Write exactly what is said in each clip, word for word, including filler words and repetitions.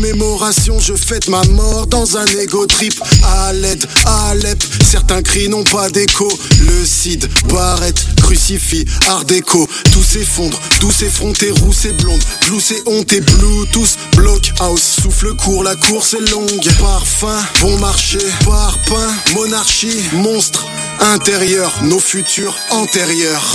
commémoration, je fête ma mort dans un égo trip. À l'aide, à Alep, certains cris n'ont pas d'écho. Le Cid, Barrette, crucifix, art déco. Tout s'effondre, douce effrontée, rousse et blonde. Blues et honte et Bluetooth, blockhouse. Souffle court, la course est longue. Parfum, bon marché, parpaing, monarchie, monstre intérieur, nos futurs antérieurs.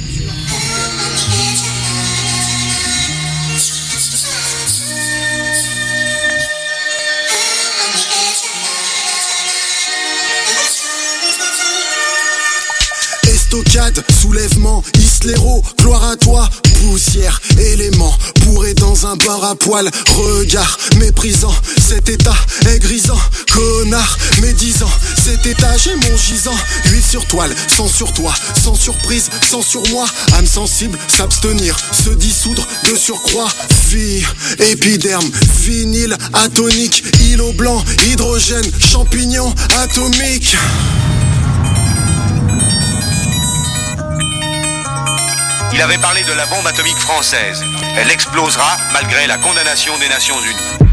Estocade, soulèvement, Islero, gloire à toi, poussière, élément, bourré dans un bar à poil, regard méprisant, cet état est grisant, connard, médisant, cet étage est mon gisant, huile sur toile, sans sur toi, sans surprise, sans sur moi, âme sensible, s'abstenir, se dissoudre de surcroît, fille, épiderme, vinyle, atonique, îlot blanc, hydrogène, champignon, atomique. Il avait parlé de la bombe atomique française. Elle explosera malgré la condamnation des Nations Unies.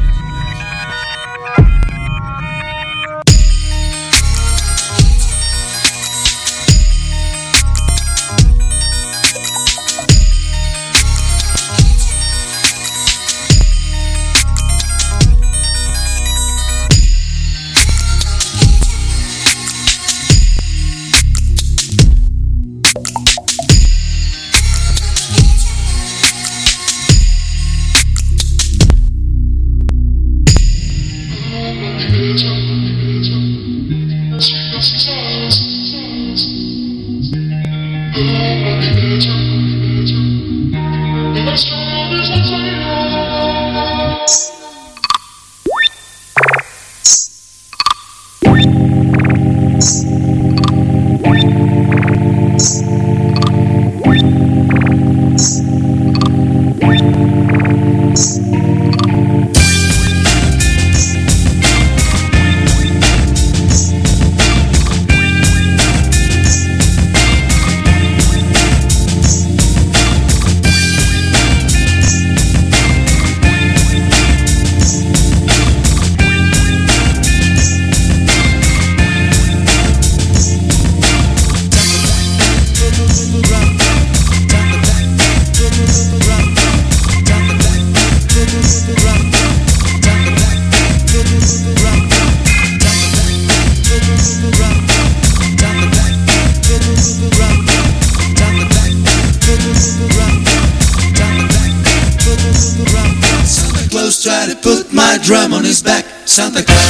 Try to put my drum on his back, Santa Claus.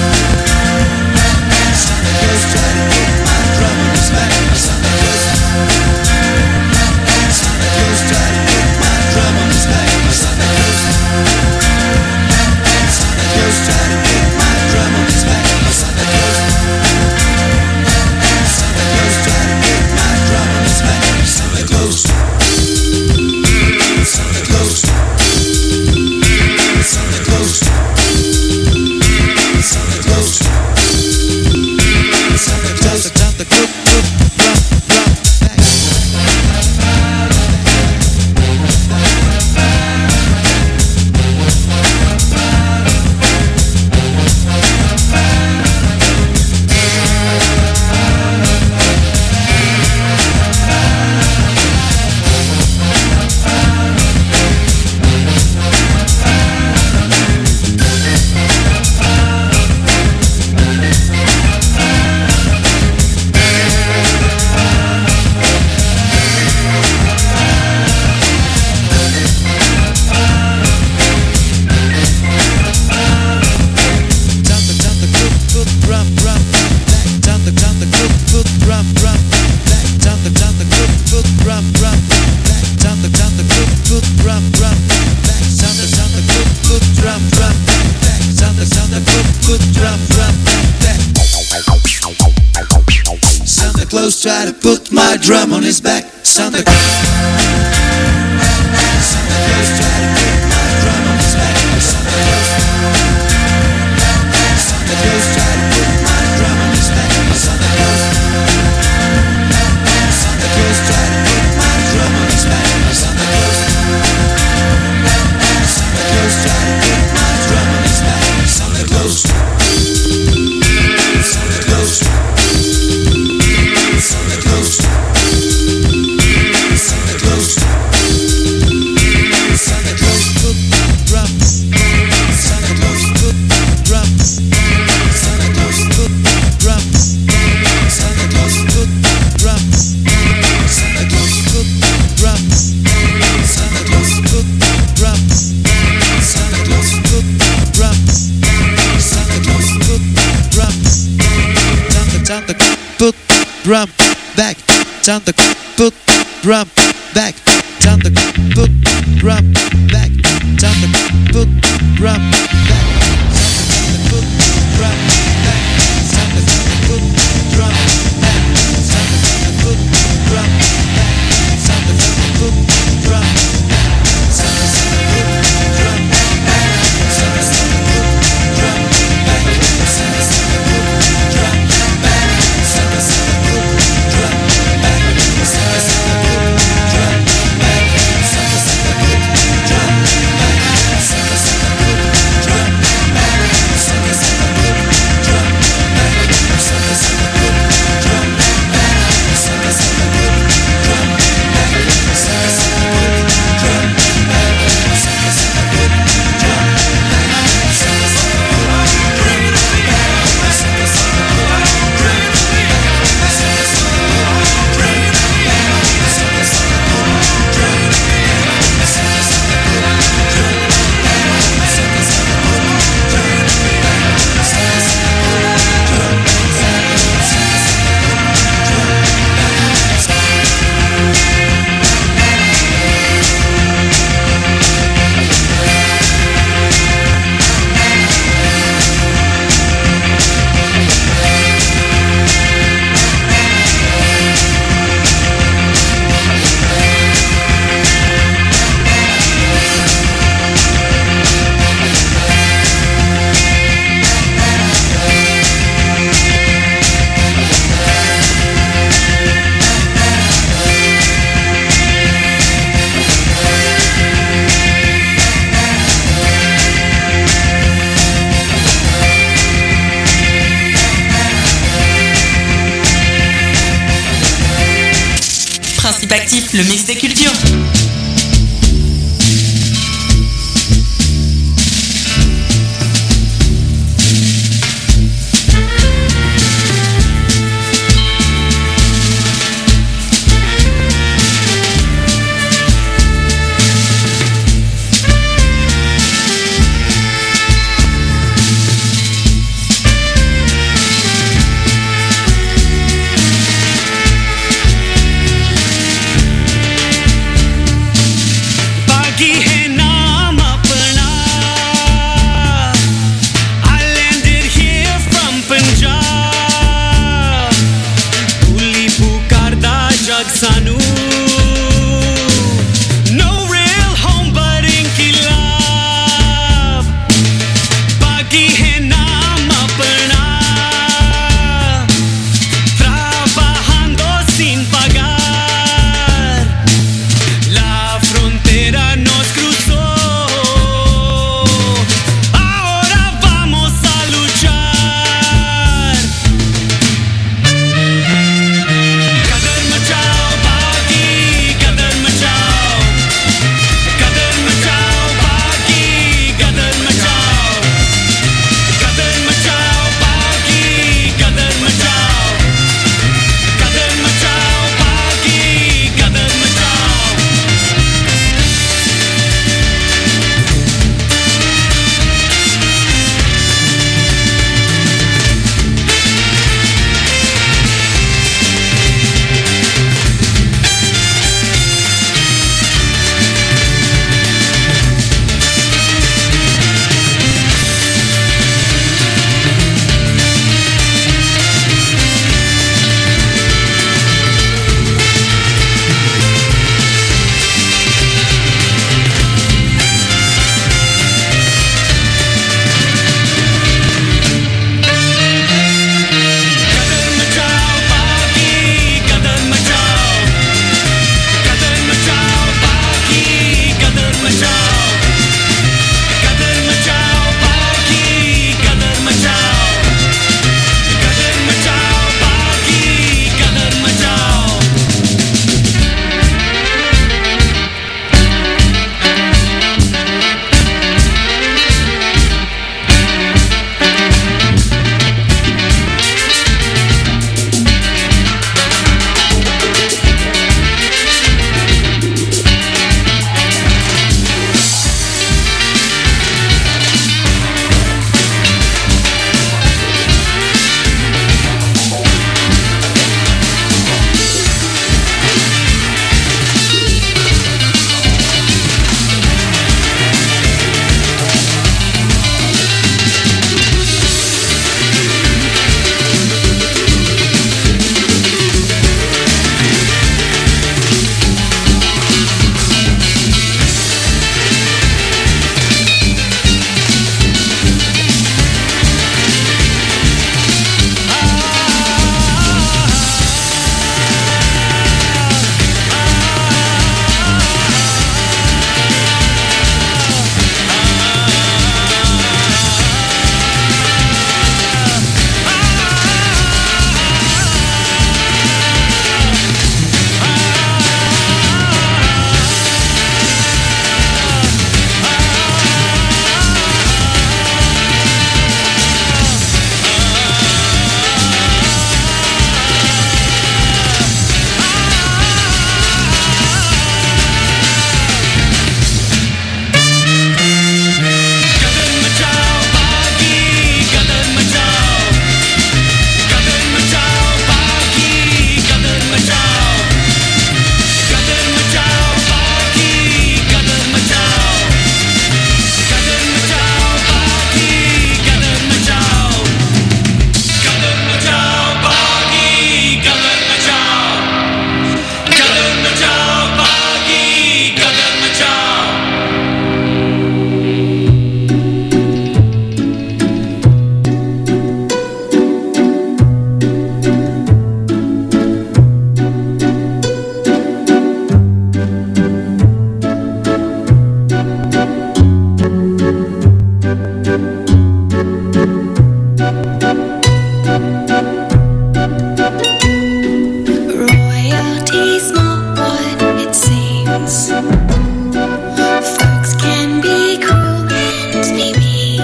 Santa Claus try to put my drum on his back, Santa Claus. Santa Claus try to put my drum on his back, Santa Claus. Santa Claus try to put my drum on his back, Santa Claus. Santa Claus try to put my drum on his back, Santa Claus. Santa Claus. Santa Claus. Santa Claus. Santa Claus. Santa Claus. Try to put my drum on his back, Santa Claus. Santa Claus try to put my drum on his back, Santa Claus. Santa Claus try to put my drum on his back, Santa Claus. Santa Claus try to put my drum on his back, Santa Claus. Santa Claus try to put my drum on his back. put drum back down the put drum back down the put drum back down the put drum back down the put drum back down the put drum back down the put drum back down the put drum Actif, le mix des cultures.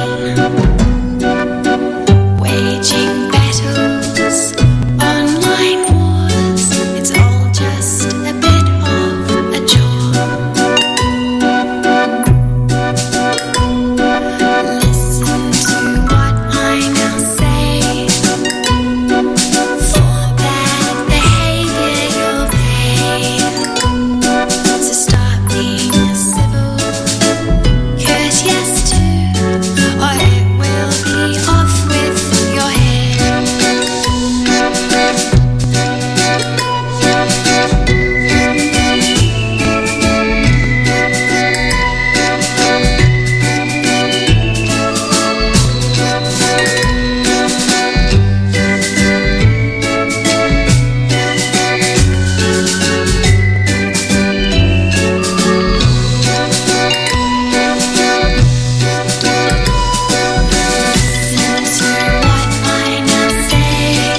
Waging battles, online wars, it's all just a bit of a chore. Listen to what I now say. For bad behavior you'll pay. So start being civil, courteous too, or it will be off with your head. Listen to what I now say.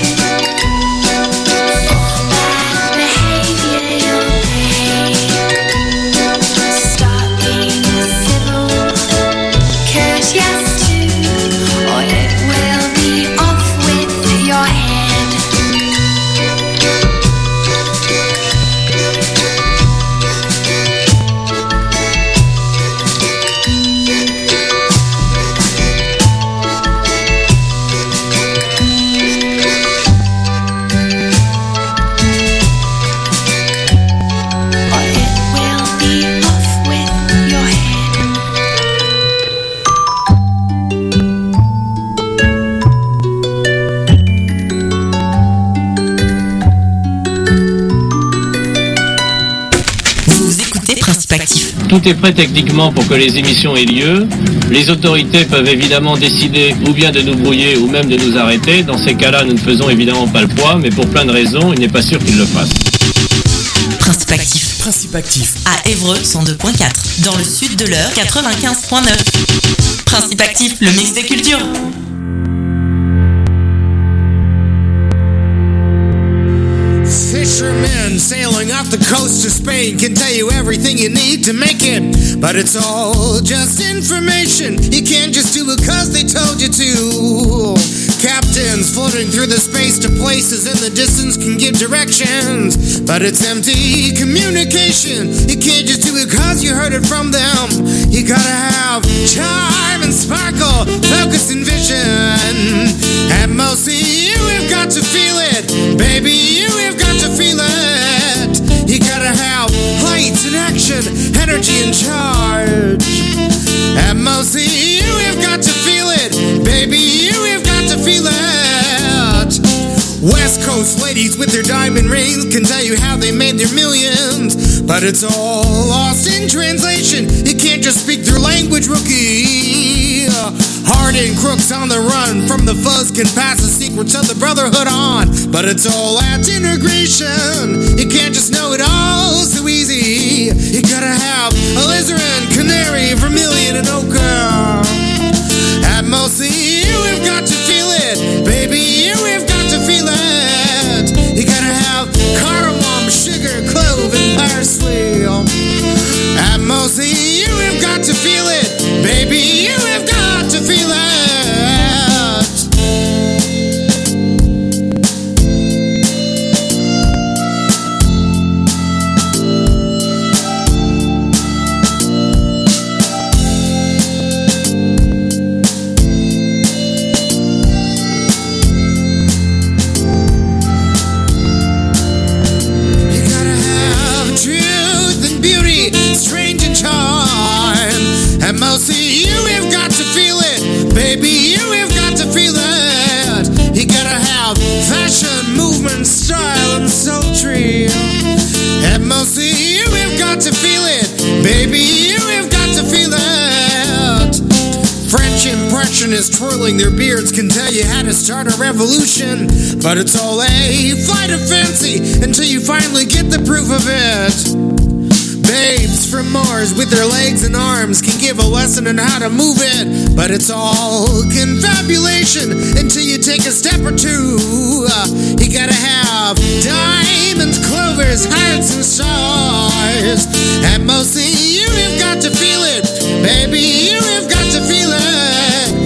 For bad behavior you'll pay. Start being civil, courteous too, or it will be off with your head. Or it will be off with your head. Vous écoutez Principe Actif. Tout est prêt techniquement pour que les émissions aient lieu. Les autorités peuvent évidemment décider ou bien de nous brouiller ou même de nous arrêter. Dans ces cas-là, nous ne faisons évidemment pas le poids, mais pour plein de raisons, il n'est pas sûr qu'ils le fassent. Principe Actif. Principe actif. À Évreux, cent deux virgule quatre. Dans le sud de l'Eure, quatre-vingt-quinze virgule neuf. Principe Actif, le mix des cultures. Fishermen sailing off the coast of Spain can tell you everything you need to make it, but it's all just information. You can't just do it cause they told you to. Captains floating through the space to places in the distance can give directions, but it's empty communication. You can't just do it cause you heard it from them. You gotta have charm and sparkle, focus and vision. At most you have got to feel it, baby, you have got to feel it. You gotta have light and action, energy and charge. At most you have got to feel it, baby, you have got to feel it. West Coast ladies with their diamond rings can tell you how they made their millions, but it's all lost in translation. You can't just speak their language, rookie. Hardened crooks on the run from the fuzz can pass the secrets of the brotherhood on, but it's all at integration. You can't just know it all so easy. You gotta have alizarin, canary, vermilion, and ochre. At most you have got to feel it, baby, you have got to feel it. You gotta have cardamom, sugar, clove, and parsley. At most you have got to feel it, baby, you have got to feel it. You gotta have truth and beauty, strange and charm. At most you have got to feel it, baby, you have got to feel it. You gotta have fashion, movement, style, and sultry. At most you have got to feel it, baby, you have got to feel it. French impressionists twirling their beards can tell you how to start a revolution, but it's all a flight of fancy until you finally get the proof of it. Babes from Mars with their legs and arms can give a lesson on how to move it, but it's all confabulation until you take a step or two. Uh, you gotta have diamonds, clovers, hearts, and stars. And mostly you have got to feel it, baby, you have got to feel it.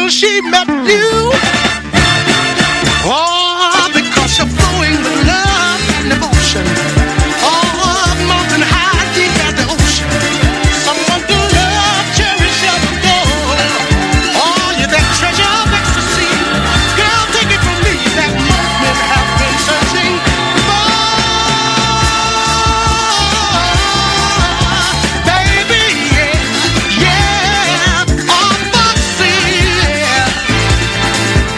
till she met you. Oh, because you're flowing with love and devotion. Oh, mountain high, deep as the ocean. Someone to love, cherish, and adore. Oh, you're that treasure of ecstasy. Girl, take it from me, that most men have been searching for. Baby, yeah, yeah, oh, Foxy, yeah.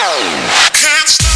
Can't stop.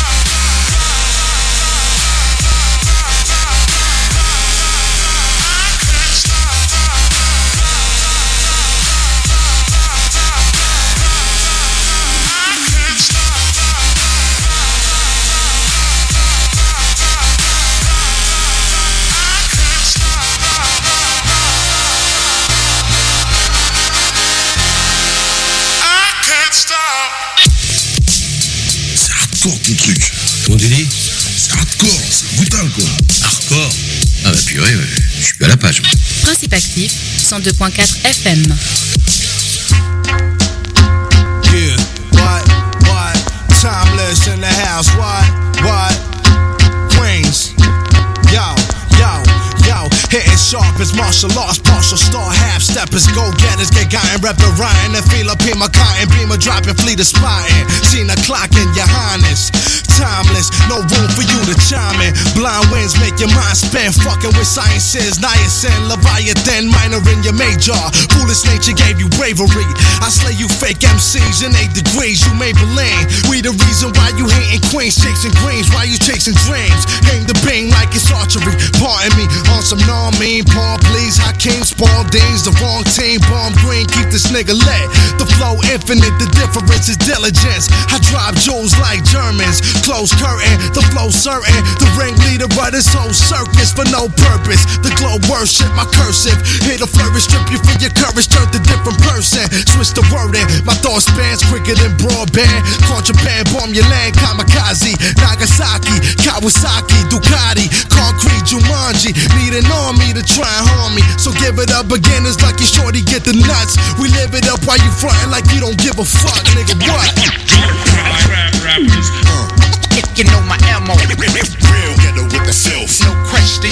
Hardcore ton truc. Comment tu dis? C'est hardcore, c'est brutal quoi. Hardcore. Ah bah purée, ouais. Je suis à la page. Principe actif, cent deux point quatre F M. Yeah, what, what, timeless in the house, what, what, Queens, yo, yo, yo, hitting sharp as martial arts, partial star, half steppers, go getters, get gotten, rep the Ryan, and feel up in my cotton, beamer dropping, fleet a spotting, seen a clock in your highness, timeless, no room for you to chime in, blind winds make your mind spin, fucking with sciences, niacin, Leviathan, minor in your major, foolish nature gave you bravery, I slay you fake M Cs in eight degrees, you Maybelline, we the reason why you hating queens, chasing greens, why you chasing dreams, aim the beam like it's archery, pardon me, on some non-mean, pawn please, Hakeem Spalding's the wrong team, bomb green, keep this nigga lit, the flow infinite, the difference is diligence, I drop jewels like Germans, close curtain, the flow certain, the ringleader of this whole circus for no purpose, the glow worship my cursive, hit a flourish, strip you for your courage, turn to different person, switch the wording, my thought spans quicker than broadband, contraband, bomb your land, kamikaze, Nagasaki, Kawasaki, Ducati, concrete, Jumanji, need an army to try and harm me, so give it up again, it's like you shorty get the nuts, we live it up while you frontin' like you don't give a fuck, nigga, what? Rap rappers. Uh. You know my ammo. Real ghetto with the filth. No question.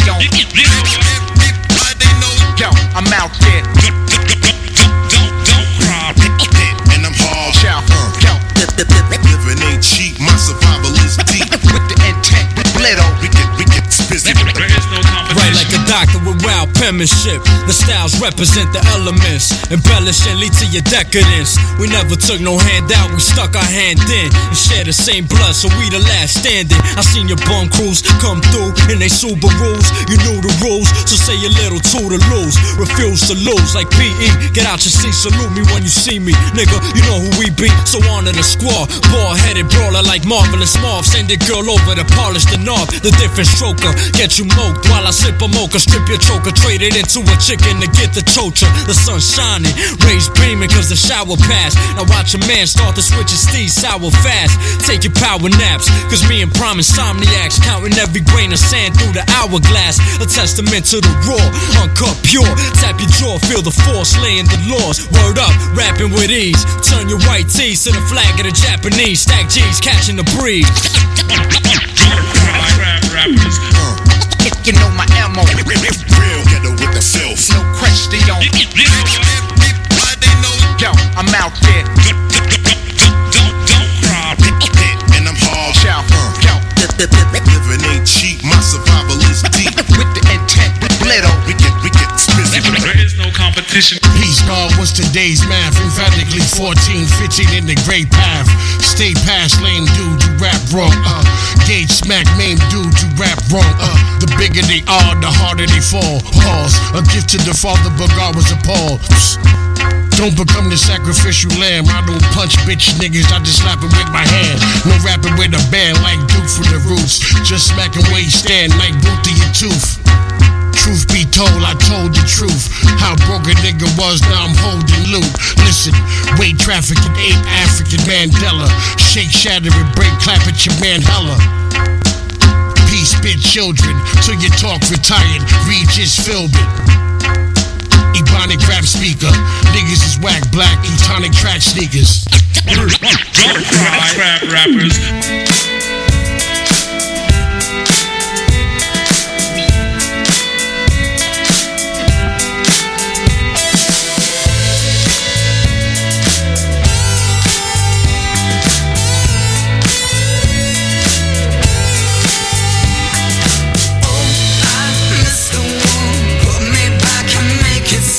Yo, I'm out there. Don't, don't cry. And I'm hard. Yo, living ain't cheap. My survival is deep. With the intent, little. We get, we get busy. There is no competition. Right like a doctor with wild penmanship. The styles represent the elements. Embellish and lead to your decadence. We never took no handout. We stuck our hand in and share the same blood, so we the last standing. I seen your bum crews come through in they Subarus. You knew the rules, so say a little two to lose. Refuse to lose like P E. Get out your seat, salute me when you see me. Nigga, you know who we be, so honor the squad. Bald-headed brawler like Marvelous Marv. Send your girl over to polish the knob. The different stroker, get you moked while I sip a mocha. Strip your choker, trade it into a chicken to get the chocha. The sun shining, rays beaming cause the shower passed. Now watch a man start to switch his steez sour fast. Take your power naps, cause me and prime insomniacs counting every grain of sand through the hourglass. A testament to the raw, uncut pure. Tap your jaw, feel the force, laying the laws. Word up, rapping with ease. Turn your white tees to the flag of the Japanese. Stack G's, catching the breeze. Rap rappers. Uh. You know my ammo. Real ghetto with the filth. No question. Yo, I'm out there. Don't, don't cry. And I'm hard. Yo, living ain't cheap. My survival is deep. With the intent, little. We get, we get busy. There is no competition. Peace, God, what's today's math? Emphatically fourteen, fifteen in the great path. Stay past lame dude, you rap wrong. Uh, gauge smack, main dude, you rap wrong. Uh, the bigger they are, the harder they fall. Pause. A gift to the father, but God was appalled. Don't become the sacrificial lamb. I don't punch bitch niggas, I just slap it with my hand. No rapping with a band like Duke from the Roots. Just smacking where you stand like boot to your tooth. Truth be told, I told the truth. How broke a nigga was, now I'm holding loot. Listen, weight trafficking, ape African Mandela. Shake, shatter, and break, clap at your man hella. Peace, spit children, till you talk retired. Read just filled it. Ebonic rap speaker. Niggas is whack black, etonic track sneakers. Don't cry. Rap rappers.